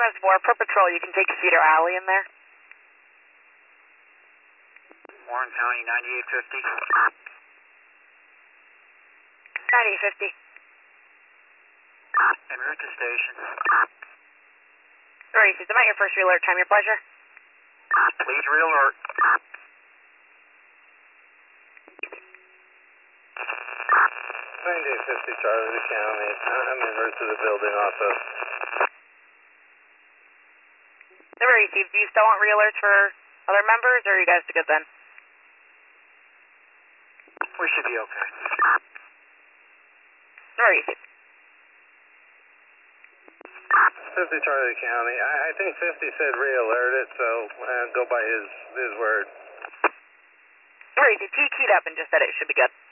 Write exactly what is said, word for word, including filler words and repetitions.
times four, per patrol, you can take Cedar Alley in there. Warren County, ninety-eight fifty. ninety-eight fifty. En route to station. Races, I'm at your first re-alert time, your pleasure. Please re-alert. ninety-eight fifty Charlie to County. I'm en route to the building also. Never received. Do you still want re-alerts for other members, or are you guys good then? We should be okay. Never received. fifty Charlie to County. I, I think fifty said re-alert it, so uh, go by his his word. Never received. He keyed up and just said it should be good.